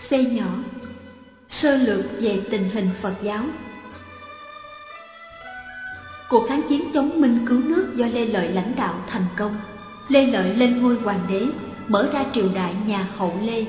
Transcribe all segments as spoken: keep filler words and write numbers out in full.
C nhỏ. Sơ lược về tình hình Phật giáo. Cuộc kháng chiến chống Minh cứu nước do Lê Lợi lãnh đạo thành công. Lê Lợi lên ngôi hoàng đế, mở ra triều đại nhà Hậu Lê.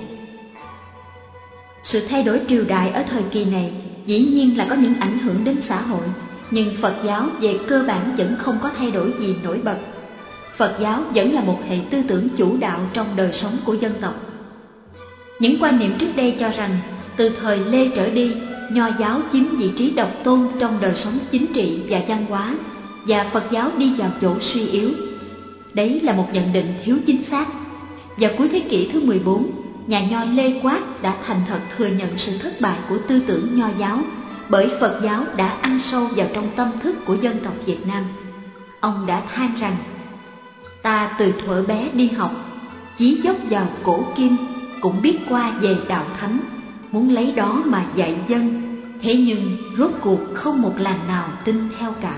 Sự thay đổi triều đại ở thời kỳ này dĩ nhiên là có những ảnh hưởng đến xã hội, nhưng Phật giáo về cơ bản vẫn không có thay đổi gì nổi bật. Phật giáo vẫn là một hệ tư tưởng chủ đạo trong đời sống của dân tộc. Những quan niệm trước đây cho rằng từ thời Lê trở đi, Nho giáo chiếm vị trí độc tôn trong đời sống chính trị và văn hóa, và Phật giáo đi vào chỗ suy yếu. Đấy là một nhận định thiếu chính xác. Vào cuối thế kỷ thứ mười bốn, nhà Nho Lê Quát đã thành thật thừa nhận sự thất bại của tư tưởng Nho giáo, bởi Phật giáo đã ăn sâu vào trong tâm thức của dân tộc Việt Nam. Ông đã than rằng: ta từ thuở bé đi học, chí dốc vào cổ kim, cũng biết qua về đạo thánh, muốn lấy đó mà dạy dân, thế nhưng rốt cuộc không một làng nào tin theo cả.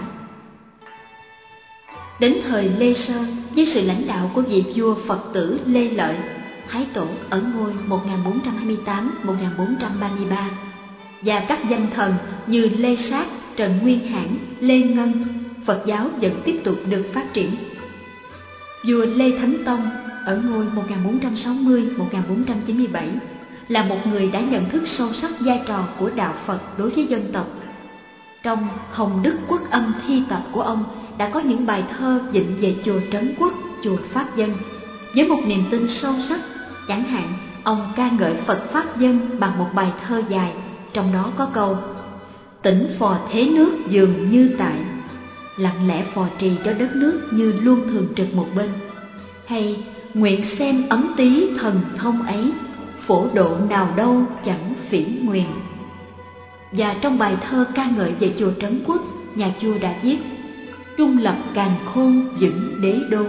Đến thời Lê Sơ, với sự lãnh đạo của vị vua Phật tử Lê Lợi, Thái Tổ ở ngôi một nghìn bốn trăm hai mươi tám đến một nghìn bốn trăm ba mươi ba, và các danh thần như Lê Sát, Trần Nguyên Hãn, Lê Ngân, Phật giáo vẫn tiếp tục được phát triển. Vua Lê Thánh Tông ở ngôi một nghìn bốn trăm sáu mươi đến một nghìn bốn trăm chín mươi bảy là một người đã nhận thức sâu sắc vai trò của đạo Phật đối với dân tộc. Trong Hồng Đức Quốc Âm thi tập của ông đã có những bài thơ vịnh về chùa Trấn Quốc, chùa Pháp Dân, với một niềm tin sâu sắc. Chẳng hạn, ông ca ngợi Phật Pháp Dân bằng một bài thơ dài, trong đó có câu: tỉnh phò thế nước dường như tại, lặng lẽ phò trì cho đất nước như luôn thường trực một bên. Hay nguyện xem ấm tí thần thông ấy, phổ độ nào đâu chẳng phỉ nguyền. Và trong bài thơ ca ngợi về chùa Trấn Quốc, nhà vua đã viết: trung lập càn khôn vững đế đô.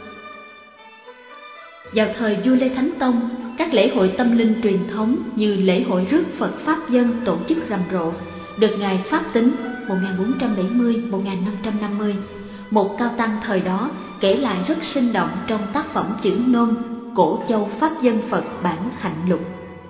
Vào thời vua Lê Thánh Tông, các lễ hội tâm linh truyền thống như lễ hội rước Phật Pháp Dân tổ chức rầm rộ, được ngài Pháp Tính một nghìn bốn trăm bảy mươi đến một nghìn năm trăm năm mươi, một cao tăng thời đó, kể lại rất sinh động trong tác phẩm chữ nôm Cổ Châu Pháp Dân Phật bản Hạnh Lục.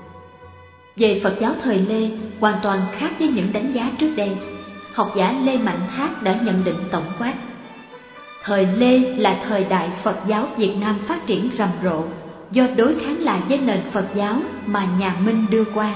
Về Phật giáo thời Lê, hoàn toàn khác với những đánh giá trước đây. Học giả Lê Mạnh Thác đã nhận định tổng quát: thời Lê là thời đại Phật giáo Việt Nam phát triển rầm rộ, do đối kháng lại với nền Phật giáo mà nhà Minh đưa qua.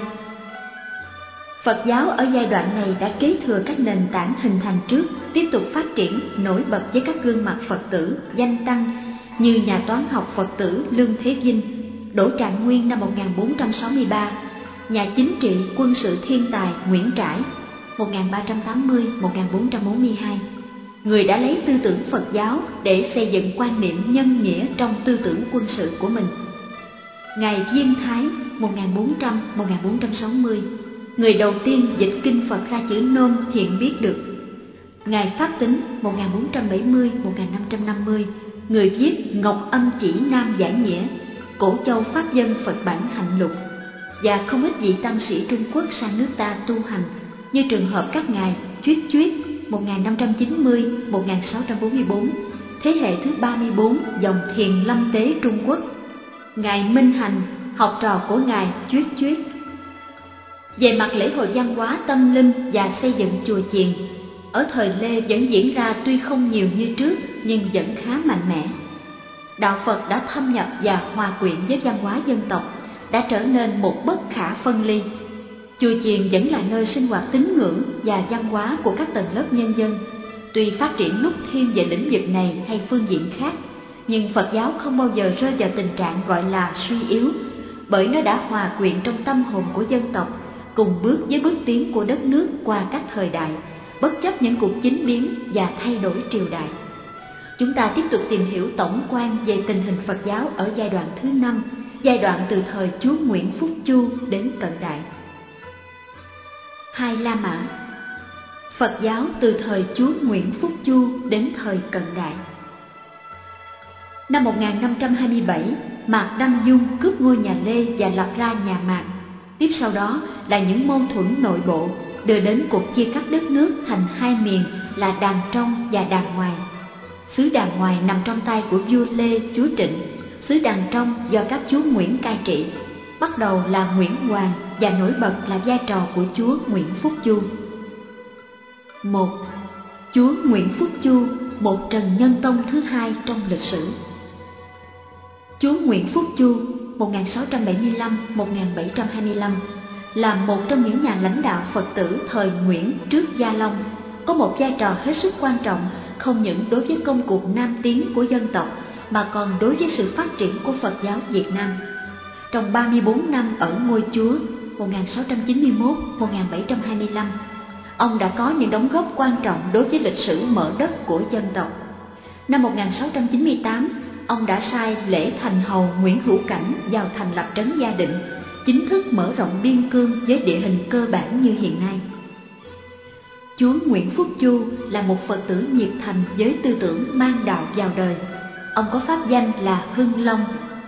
Phật giáo ở giai đoạn này đã kế thừa các nền tảng hình thành trước, tiếp tục phát triển nổi bật với các gương mặt Phật tử, danh tăng như nhà toán học Phật tử Lương Thế Vinh, Đỗ Trạng Nguyên năm một nghìn bốn trăm sáu mươi ba, nhà chính trị quân sự thiên tài Nguyễn Trãi một nghìn ba trăm tám mươi đến một nghìn bốn trăm bốn mươi hai, người đã lấy tư tưởng Phật giáo để xây dựng quan niệm nhân nghĩa trong tư tưởng quân sự của mình. Ngài Viên Thái một nghìn bốn trăm đến một nghìn bốn trăm sáu mươi, người đầu tiên dịch kinh Phật ra chữ nôm hiện biết được. Ngài Pháp Tính một nghìn bốn trăm bảy mươi đến một nghìn năm trăm năm mươi, người viết Ngọc Âm Chỉ Nam Giải Nghĩa, Cổ Châu Pháp Dân Phật bản Hạnh Lục, và không ít vị tăng sĩ Trung Quốc sang nước ta tu hành, như trường hợp các ngài Chuyết Chuyết một nghìn năm trăm chín mươi đến một nghìn sáu trăm bốn mươi bốn, thế hệ thứ ba mươi bốn dòng Thiền Lâm Tế Trung Quốc, ngài Minh Hành, học trò của ngài Chuyết Chuyết. Về mặt lễ hội văn hóa tâm linh và xây dựng chùa chiền, ở thời Lê vẫn diễn ra tuy không nhiều như trước nhưng vẫn khá mạnh mẽ. Đạo Phật đã thâm nhập và hòa quyện với văn hóa dân tộc, đã trở nên một bất khả phân ly. Chùa chiền vẫn là nơi sinh hoạt tín ngưỡng và văn hóa của các tầng lớp nhân dân. Tuy phát triển lúc thiên về lĩnh vực này hay phương diện khác, nhưng Phật giáo không bao giờ rơi vào tình trạng gọi là suy yếu, bởi nó đã hòa quyện trong tâm hồn của dân tộc, cùng bước với bước tiến của đất nước qua các thời đại, bất chấp những cuộc chính biến và thay đổi triều đại. Chúng ta tiếp tục tìm hiểu tổng quan về tình hình Phật giáo ở giai đoạn thứ năm, giai đoạn từ thời chúa Nguyễn Phúc Chu đến cận đại. Hai La Mã. Phật giáo từ thời chúa Nguyễn Phúc Chu đến thời cận đại. Năm một nghìn năm trăm hai mươi bảy, Mạc Đăng Dung cướp ngôi nhà Lê và lập ra nhà Mạc. Tiếp sau đó là những mâu thuẫn nội bộ, đưa đến cuộc chia cắt đất nước thành hai miền là Đàn Trong và Đàn Ngoài. Xứ Đàn Ngoài nằm trong tay của vua Lê chúa Trịnh, xứ Đàn Trong do các chúa Nguyễn cai trị. bắt đầu là Nguyễn Hoàng và nổi bật là vai trò của Chúa Nguyễn Phúc Chu. một. Chúa Nguyễn Phúc Chu, một Trần Nhân Tông thứ hai trong lịch sử. Chúa Nguyễn Phúc Chu một nghìn sáu trăm bảy mươi lăm đến một nghìn bảy trăm hai mươi lăm là một trong những nhà lãnh đạo Phật tử thời Nguyễn trước Gia Long, có một vai trò hết sức quan trọng không những đối với công cuộc nam tiến của dân tộc mà còn đối với sự phát triển của Phật giáo Việt Nam. Trong ba mươi bốn năm ở ngôi Chúa một nghìn sáu trăm chín mươi mốt đến một nghìn bảy trăm hai mươi lăm, ông đã có những đóng góp quan trọng đối với lịch sử mở đất của dân tộc. Năm một nghìn sáu trăm chín mươi tám, ông đã sai lễ thành hầu Nguyễn Hữu Cảnh vào thành lập trấn Gia Định, chính thức mở rộng biên cương với địa hình cơ bản như hiện nay. Chúa Nguyễn Phúc Chu là một Phật tử nhiệt thành với tư tưởng mang đạo vào đời. Ông có pháp danh là Hưng Long,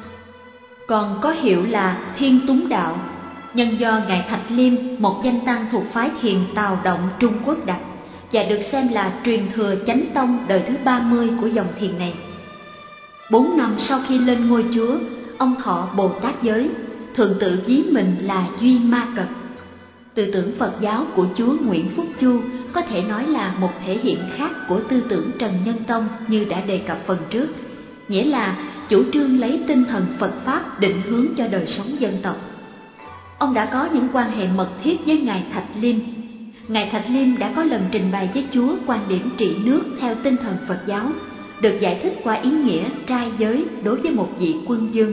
còn có hiệu là Thiên Túng Đạo, nhân do Ngài Thạch Liêm, một danh tăng thuộc phái Thiền Tào Động Trung Quốc đặt, và được xem là truyền thừa chánh tông đời thứ ba mươi của dòng thiền này. Bốn năm sau khi lên ngôi Chúa, ông thọ Bồ Tát giới, thường tự ví mình là Duy Ma Cật. Tư tưởng Phật giáo của Chúa Nguyễn Phúc Chu có thể nói là một thể hiện khác của tư tưởng Trần Nhân Tông như đã đề cập phần trước, nghĩa là chủ trương lấy tinh thần Phật Pháp định hướng cho đời sống dân tộc. Ông đã có những quan hệ mật thiết với Ngài Thạch Liêm. Ngài Thạch Liêm đã có lần trình bày với Chúa quan điểm trị nước theo tinh thần Phật giáo, được giải thích qua ý nghĩa trai giới đối với một vị quân vương.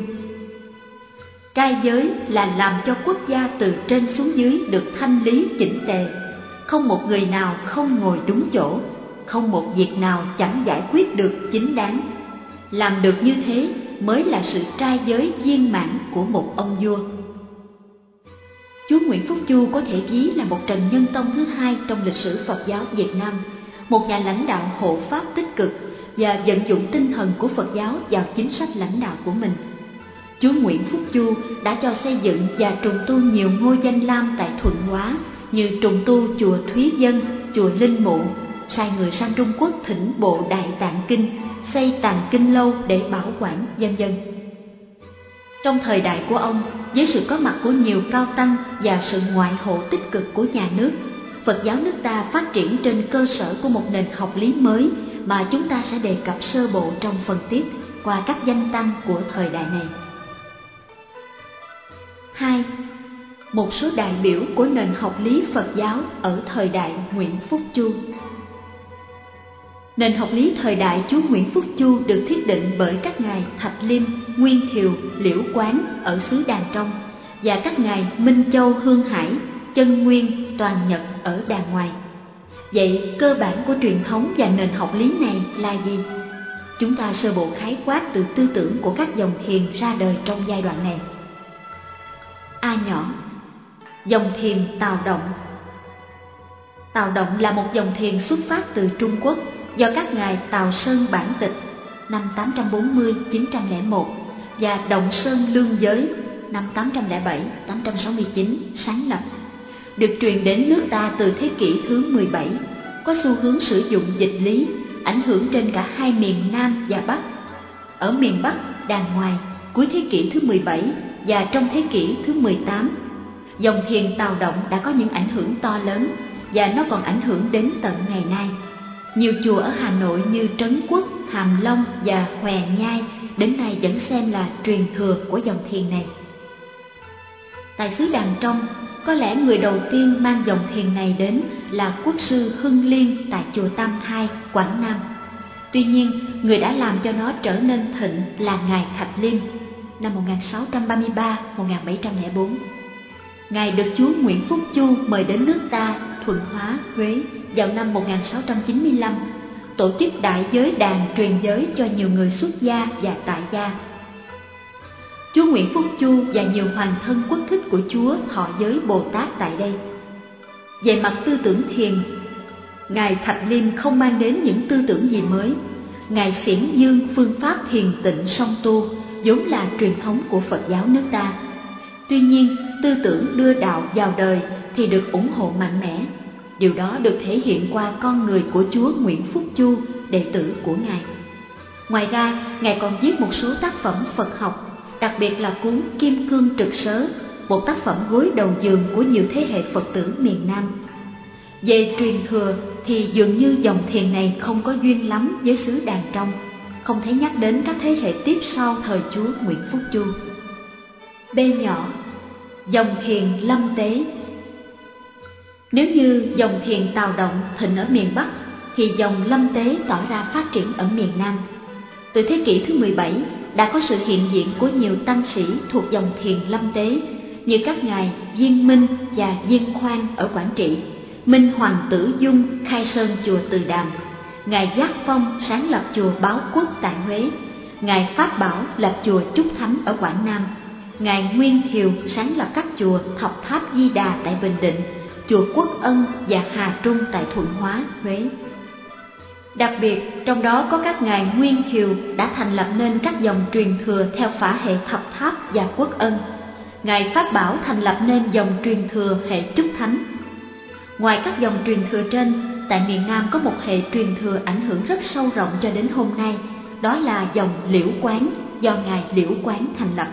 Trai giới là làm cho quốc gia từ trên xuống dưới được thanh lý chỉnh tề, không một người nào không ngồi đúng chỗ, không một việc nào chẳng giải quyết được chính đáng. Làm được như thế mới là sự trai giới viên mãn của một ông vua. Chúa Nguyễn Phúc Chu có thể ví là một Trần Nhân Tông thứ hai trong lịch sử Phật giáo Việt Nam, một nhà lãnh đạo hộ pháp tích cực và vận dụng tinh thần của Phật giáo vào chính sách lãnh đạo của mình. Chúa Nguyễn Phúc Chu đã cho xây dựng và trùng tu nhiều ngôi danh lam tại Thuận Hóa, như trùng tu chùa Thúy Vân, chùa Linh Mụ, sai người sang Trung Quốc thỉnh bộ Đại Tạng Kinh, xây Tạng Kinh Lâu để bảo quản, vân vân. Trong thời đại của ông, với sự có mặt của nhiều cao tăng và sự ngoại hộ tích cực của nhà nước, Phật giáo nước ta phát triển trên cơ sở của một nền học lý mới mà chúng ta sẽ đề cập sơ bộ trong phần tiếp qua các danh tăng của thời đại này. hai. Một số đại biểu của nền học lý Phật giáo ở thời đại Nguyễn Phúc Chu. Nền học lý thời đại Chúa Nguyễn Phúc Chu được thiết định bởi các ngài Thạch Liêm, Nguyên Thiều, Liễu Quán ở xứ Đàn Trong và các ngài Minh Châu, Hương Hải, Chân Nguyên, Toàn Nhật ở Đàn Ngoài. Vậy cơ bản của truyền thống và nền học lý này là gì? Chúng ta sơ bộ khái quát từ tư tưởng của các dòng thiền ra đời trong giai đoạn này. A nhỏ, dòng thiền Tào Động. Tào Động là một dòng thiền xuất phát từ Trung Quốc do các ngài Tào Sơn bản tịch năm tám trăm bốn mươi đến chín trăm lẻ một và Động Sơn Lương Giới năm tám trăm lẻ bảy đến tám trăm sáu mươi chín sáng lập, được truyền đến nước ta từ thế kỷ thứ mười bảy, có xu hướng sử dụng dịch lý, ảnh hưởng trên cả hai miền Nam và Bắc. Ở miền Bắc, Đàn Ngoài, cuối thế kỷ thứ mười bảy và trong thế kỷ thứ mười tám, dòng thiền Tào Động đã có những ảnh hưởng to lớn và nó còn ảnh hưởng đến tận ngày nay. Nhiều chùa ở Hà Nội như Trấn Quốc, Hàm Long và Hòe Nhai đến nay vẫn xem là truyền thừa của dòng thiền này. Tại xứ Đàn Trong, có lẽ người đầu tiên mang dòng thiền này đến là quốc sư Hưng Liên tại chùa Tam Thai, Quảng Nam. Tuy nhiên, người đã làm cho nó trở nên thịnh là ngài Thạch Liêm năm một nghìn sáu trăm ba mươi ba đến một nghìn bảy trăm lẻ bốn. Ngài được Chúa Nguyễn Phúc Chu mời đến nước ta, Thuận Hóa, Huế vào năm một nghìn sáu trăm chín mươi lăm, tổ chức đại giới đàn truyền giới cho nhiều người xuất gia và tại gia. Chúa Nguyễn Phúc Chu và nhiều hoàng thân quốc thích của Chúa thọ giới Bồ Tát tại đây. Về mặt tư tưởng thiền, ngài Thạch Liêm không mang đến những tư tưởng gì mới. Ngài xiển dương phương pháp thiền tịnh song tu, vốn là truyền thống của Phật giáo nước ta. Tuy nhiên, tư tưởng đưa đạo vào đời thì được ủng hộ mạnh mẽ. Điều đó được thể hiện qua con người của Chúa Nguyễn Phúc Chu, đệ tử của Ngài. Ngoài ra, Ngài còn viết một số tác phẩm Phật học, đặc biệt là cuốn Kim Cương Trực Sớ, một tác phẩm gối đầu giường của nhiều thế hệ Phật tử miền Nam. Về truyền thừa thì dường như dòng thiền này không có duyên lắm với xứ Đàn Trong, không thấy nhắc đến các thế hệ tiếp sau thời Chúa Nguyễn Phúc Chu. B nhỏ, dòng thiền Lâm Tế. Nếu như dòng thiền Tào Động thịnh ở miền Bắc, thì dòng Lâm Tế tỏ ra phát triển ở miền Nam. Từ thế kỷ thứ mười bảy đã có sự hiện diện của nhiều tăng sĩ thuộc dòng thiền Lâm Tế như các ngài Diên Minh và Diên Khoan ở Quảng Trị, Minh Hoằng Tử Dung khai sơn chùa Từ Đàm, ngài Giác Phong sáng lập chùa Báo Quốc tại Huế, ngài Pháp Bảo lập chùa Trúc Thánh ở Quảng Nam, ngài Nguyên Thiều sáng lập các chùa Thập Tháp Di Đà tại Bình Định, chùa Quốc Ân và Hà Trung tại Thuận Hóa, Huế. Đặc biệt, trong đó có các ngài Nguyên Thiều đã thành lập nên các dòng truyền thừa theo phả hệ Thập Tháp và Quốc Ân. Ngài Pháp Bảo thành lập nên dòng truyền thừa hệ Trúc Thánh. Ngoài các dòng truyền thừa trên, tại miền Nam có một hệ truyền thừa ảnh hưởng rất sâu rộng cho đến hôm nay, đó là dòng Liễu Quán do ngài Liễu Quán thành lập.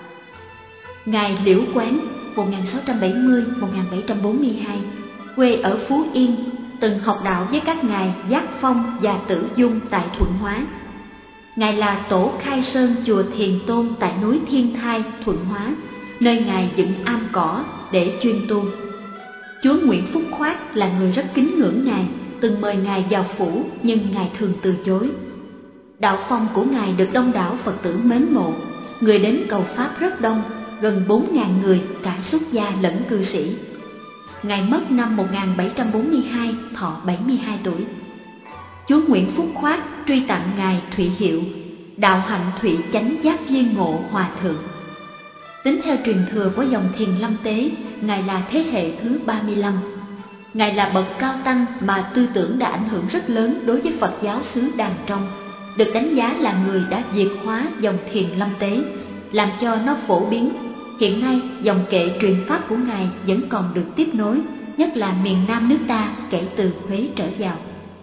Ngài Liễu Quán một nghìn sáu trăm bảy mươi đến một nghìn bảy trăm bốn mươi hai, quê ở Phú Yên, từng học đạo với các ngài Giác Phong và Tử Dung tại Thuận Hóa. Ngài là tổ khai sơn chùa Thiền Tôn tại núi Thiên Thai, Thuận Hóa, nơi ngài dựng am cỏ để chuyên tu. Chúa Nguyễn Phúc Khoát là người rất kính ngưỡng ngài, từng mời ngài vào phủ nhưng ngài thường từ chối. Đạo phong của ngài được đông đảo Phật tử mến mộ, người đến cầu pháp rất đông, gần bốn nghìn người, cả xuất gia lẫn cư sĩ. Ngài mất năm một nghìn bảy trăm bốn mươi hai, thọ bảy mươi hai tuổi. Chúa Nguyễn Phúc Khoát truy tặng ngài Thụy hiệu, đạo hạnh Thụy Chánh Giác Viên Ngộ Hòa Thượng. Tính theo truyền thừa của dòng thiền Lâm Tế, ngài là thế hệ thứ ba mươi lăm. Ngài là bậc cao tăng mà tư tưởng đã ảnh hưởng rất lớn đối với Phật giáo xứ Đàn Trong, được đánh giá là người đã diệt hóa dòng thiền Lâm Tế, làm cho nó phổ biến. Hiện nay, dòng kệ truyền pháp của ngài vẫn còn được tiếp nối, nhất là miền Nam nước ta kể từ Huế trở vào.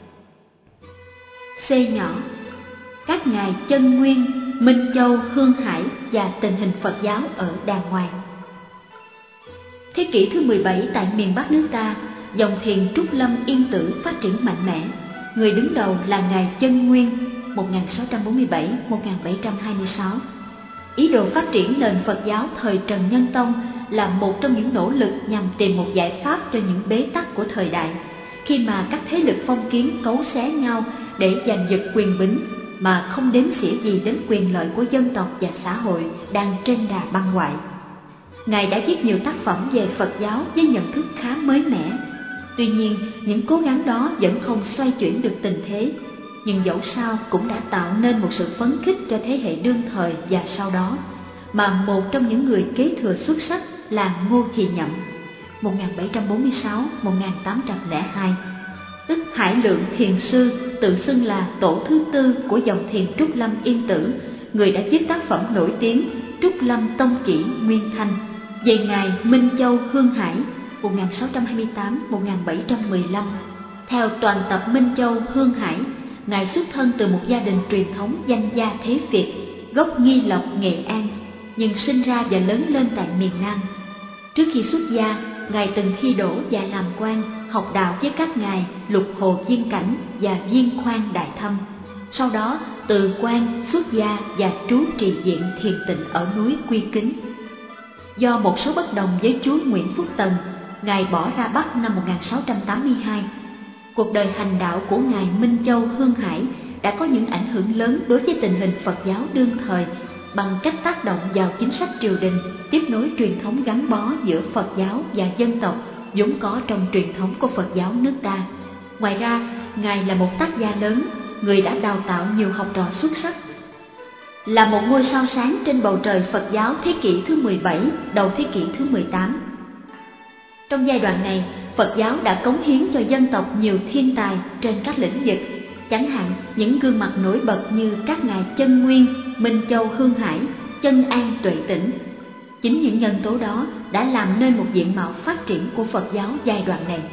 C nhỏ, các ngài Chân Nguyên, Minh Châu, Hương Hải và tình hình Phật giáo ở đàng ngoài. Thế kỷ thứ mười bảy tại miền Bắc nước ta, dòng thiền Trúc Lâm Yên Tử phát triển mạnh mẽ. Người đứng đầu là ngài Chân Nguyên một nghìn sáu trăm bốn mươi bảy đến một nghìn bảy trăm hai mươi sáu. Ý đồ phát triển nền Phật giáo thời Trần Nhân Tông là một trong những nỗ lực nhằm tìm một giải pháp cho những bế tắc của thời đại, khi mà các thế lực phong kiến cấu xé nhau để giành giật quyền bính mà không đếm xỉa gì đến quyền lợi của dân tộc và xã hội đang trên đà băng hoại. Ngài đã viết nhiều tác phẩm về Phật giáo với nhận thức khá mới mẻ. Tuy nhiên, những cố gắng đó vẫn không xoay chuyển được tình thế, nhưng dẫu sao cũng đã tạo nên một sự phấn khích cho thế hệ đương thời và sau đó, mà một trong những người kế thừa xuất sắc là Ngô Thì Nhậm một nghìn bảy trăm bốn mươi sáu đến một nghìn tám trăm lẻ hai, tức Hải Lượng Thiền Sư, tự xưng là tổ thứ tư của dòng thiền Trúc Lâm Yên Tử, người đã viết tác phẩm nổi tiếng Trúc Lâm Tông Chỉ Nguyên Thanh. Về ngài Minh Châu Hương Hải một nghìn sáu trăm hai mươi tám đến một nghìn bảy trăm mười lăm, theo toàn tập Minh Châu Hương Hải, ngài xuất thân từ một gia đình truyền thống danh gia thế Việt, gốc Nghi Lộc, Nghệ An, nhưng sinh ra và lớn lên tại miền Nam. Trước khi xuất gia, ngài từng thi đỗ và làm quan, học đạo với các ngài Lục Hồ Viên Cảnh và Viên Khoan Đại Thâm. Sau đó, từ quan xuất gia và trú trì viện thiền tịnh ở núi Quy Kính. Do một số bất đồng với chúa Nguyễn Phúc Tần, ngài bỏ ra Bắc năm một nghìn sáu trăm tám mươi hai. Cuộc đời hành đạo của ngài Minh Châu Hương Hải đã có những ảnh hưởng lớn đối với tình hình Phật giáo đương thời bằng cách tác động vào chính sách triều đình, tiếp nối truyền thống gắn bó giữa Phật giáo và dân tộc vốn có trong truyền thống của Phật giáo nước ta. Ngoài ra, ngài là một tác gia lớn, người đã đào tạo nhiều học trò xuất sắc, là một ngôi sao sáng trên bầu trời Phật giáo thế kỷ thứ mười bảy, đầu thế kỷ thứ mười tám. Trong giai đoạn này, Phật giáo đã cống hiến cho dân tộc nhiều thiên tài trên các lĩnh vực, chẳng hạn những gương mặt nổi bật như các ngài Chân Nguyên, Minh Châu Hương Hải, Chân An Tuệ Tĩnh. Chính những nhân tố đó đã làm nên một diện mạo phát triển của Phật giáo giai đoạn này.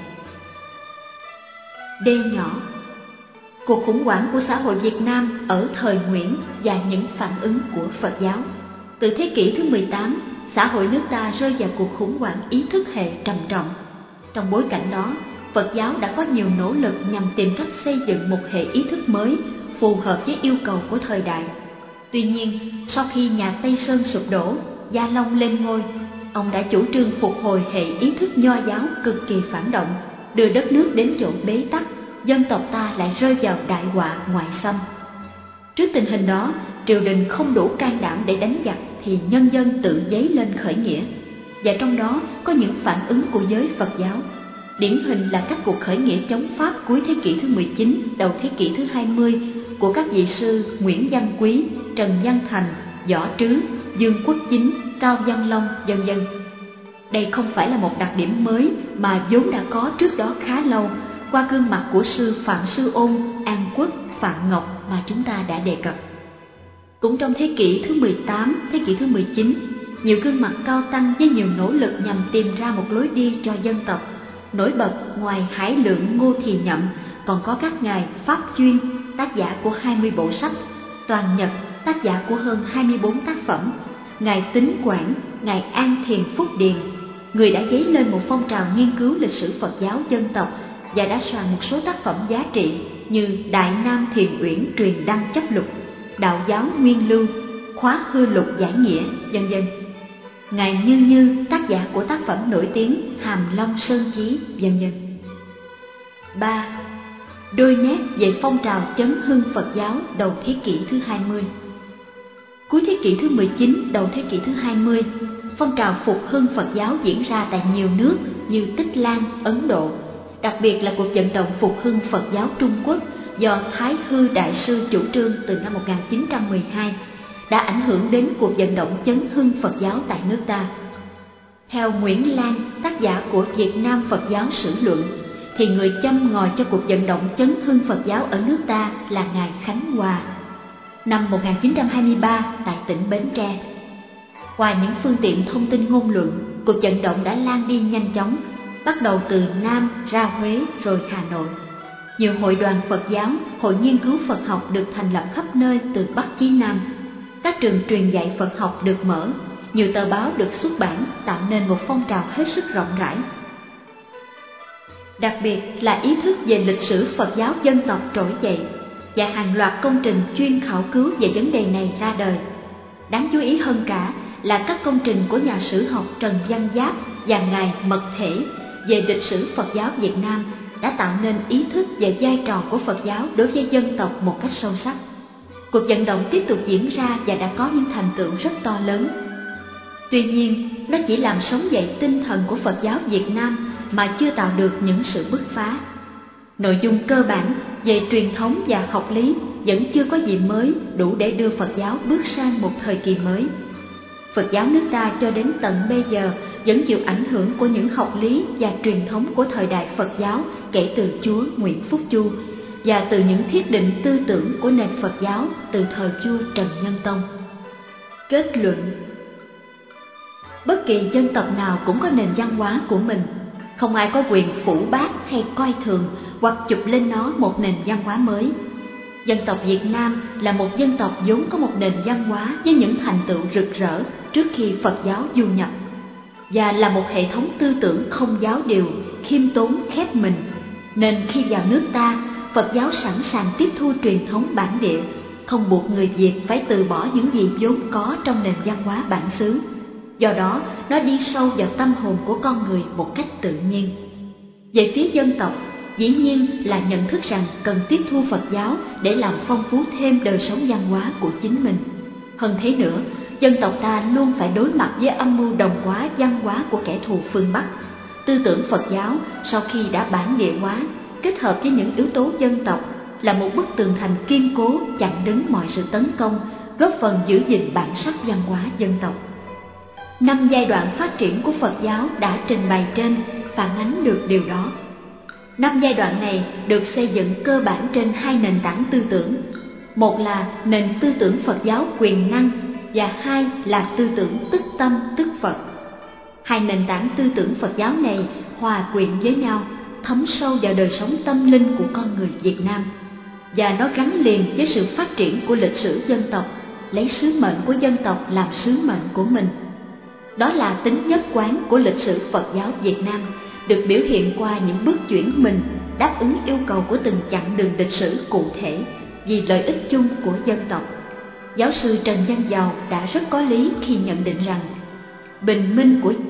D nhỏ, cuộc khủng hoảng của xã hội Việt Nam ở thời Nguyễn và những phản ứng của Phật giáo. Từ thế kỷ thứ mười tám, xã hội nước ta rơi vào cuộc khủng hoảng ý thức hệ trầm trọng. Trong bối cảnh đó, Phật giáo đã có nhiều nỗ lực nhằm tìm cách xây dựng một hệ ý thức mới phù hợp với yêu cầu của thời đại. Tuy nhiên, sau khi nhà Tây Sơn sụp đổ, Gia Long lên ngôi, ông đã chủ trương phục hồi hệ ý thức nho giáo cực kỳ phản động, đưa đất nước đến chỗ bế tắc, dân tộc ta lại rơi vào đại họa ngoại xâm. Trước tình hình đó, triều đình không đủ can đảm để đánh giặc thì nhân dân tự dấy lên khởi nghĩa, và trong đó có những phản ứng của giới Phật giáo. Điển hình là các cuộc khởi nghĩa chống Pháp cuối thế kỷ thứ mười chín, đầu thế kỷ thứ hai mươi của các vị sư Nguyễn Văn Quý, Trần Văn Thành, Võ Trứ, Dương Quốc Chính, Cao Văn Long, vân vân. Đây không phải là một đặc điểm mới mà vốn đã có trước đó khá lâu qua gương mặt của sư Phạm Sư Ôn, An Quốc, Phạm Ngọc mà chúng ta đã đề cập. Cũng trong thế kỷ thứ mười tám, thế kỷ thứ mười chín, nhiều gương mặt cao tăng với nhiều nỗ lực nhằm tìm ra một lối đi cho dân tộc. Nổi bật ngoài Hải Lượng, Ngô Thì Nhậm còn có các ngài Pháp Chuyên, tác giả của hai mươi bộ sách, Toàn Nhật, tác giả của hơn hai mươi bốn tác phẩm, ngài Tính Quảng, ngài An Thiền Phúc Điền, người đã dấy lên một phong trào nghiên cứu lịch sử Phật giáo dân tộc và đã soạn một số tác phẩm giá trị như Đại Nam Thiền Uyển Truyền Đăng Chấp Lục, Đạo Giáo Nguyên Lưu, Khóa Hư Lục Giải Nghĩa, vân vân. Ngài Như Như, tác giả của tác phẩm nổi tiếng Hàm Long Sơn Chí, vân vân. ba. Đôi nét về phong trào chấn hưng Phật giáo đầu thế kỷ thứ hai mươi. Cuối thế kỷ thứ mười chín, đầu thế kỷ thứ hai mươi, phong trào phục hưng Phật giáo diễn ra tại nhiều nước như Tích Lan, Ấn Độ, đặc biệt là cuộc vận động phục hưng Phật giáo Trung Quốc do Thái Hư Đại Sư chủ trương từ năm một nghìn chín trăm mười hai, đã ảnh hưởng đến cuộc vận động chấn hưng Phật giáo tại nước ta. Theo Nguyễn Lan, tác giả của Việt Nam Phật giáo Sử Luận, thì người châm ngòi cho cuộc vận động chấn hưng Phật giáo ở nước ta là ngài Khánh Hòa. Năm một nghìn chín trăm hai mươi ba tại tỉnh Bến Tre, qua những phương tiện thông tin ngôn luận, cuộc vận động đã lan đi nhanh chóng, bắt đầu từ Nam ra Huế rồi Hà Nội. Nhiều hội đoàn Phật giáo, hội nghiên cứu Phật học được thành lập khắp nơi từ Bắc chí Nam. Các trường truyền dạy Phật học được mở, nhiều tờ báo được xuất bản, tạo nên một phong trào hết sức rộng rãi. Đặc biệt là ý thức về lịch sử Phật giáo dân tộc trỗi dậy và hàng loạt công trình chuyên khảo cứu về vấn đề này ra đời. Đáng chú ý hơn cả là các công trình của nhà sử học Trần Văn Giáp và ngài Mật Thể về lịch sử Phật giáo Việt Nam đã tạo nên ý thức về vai trò của Phật giáo đối với dân tộc một cách sâu sắc. Cuộc vận động tiếp tục diễn ra và đã có những thành tựu rất to lớn. Tuy nhiên, nó chỉ làm sống dậy tinh thần của Phật giáo Việt Nam mà chưa tạo được những sự bứt phá. Nội dung cơ bản về truyền thống và học lý vẫn chưa có gì mới đủ để đưa Phật giáo bước sang một thời kỳ mới. Phật giáo nước ta cho đến tận bây giờ vẫn chịu ảnh hưởng của những học lý và truyền thống của thời đại Phật giáo kể từ Chúa Nguyễn Phúc Chu và từ những thiết định tư tưởng của nền Phật giáo từ thời vua Trần Nhân Tông. Kết luận: bất kỳ dân tộc nào cũng có nền văn hóa của mình, không ai có quyền phủ bác hay coi thường hoặc chụp lên nó một nền văn hóa mới. Dân tộc Việt Nam là một dân tộc vốn có một nền văn hóa với những thành tựu rực rỡ trước khi Phật giáo du nhập, và là một hệ thống tư tưởng không giáo điều, khiêm tốn, khép mình, nên khi vào nước ta, Phật giáo sẵn sàng tiếp thu truyền thống bản địa, không buộc người Việt phải từ bỏ những gì vốn có trong nền văn hóa bản xứ. Do đó, nó đi sâu vào tâm hồn của con người một cách tự nhiên. Về phía dân tộc, dĩ nhiên là nhận thức rằng cần tiếp thu Phật giáo để làm phong phú thêm đời sống văn hóa của chính mình. Hơn thế nữa, dân tộc ta luôn phải đối mặt với âm mưu đồng hóa văn hóa của kẻ thù phương Bắc. Tư tưởng Phật giáo sau khi đã bản địa hóa, kết hợp với những yếu tố dân tộc, là một bức tường thành kiên cố chặn đứng mọi sự tấn công, góp phần giữ gìn bản sắc văn hóa dân tộc. Năm giai đoạn phát triển của Phật giáo đã trình bày trên phản ánh được điều đó. Năm giai đoạn này được xây dựng cơ bản trên hai nền tảng tư tưởng. Một là nền tư tưởng Phật giáo quyền năng và hai là tư tưởng tức tâm tức Phật. Hai nền tảng tư tưởng Phật giáo này hòa quyện với nhau, thấm sâu vào đời sống tâm linh của con người Việt Nam, và nó gắn liền với sự phát triển của lịch sử dân tộc, lấy sứ mệnh của dân tộc làm sứ mệnh của mình. Đó là tính nhất quán của lịch sử Phật giáo Việt Nam, được biểu hiện qua những bước chuyển mình đáp ứng yêu cầu của từng chặng đường lịch sử cụ thể vì lợi ích chung của dân tộc. Giáo sư Trần Văn Dầu đã rất có lý khi nhận định rằng bình minh của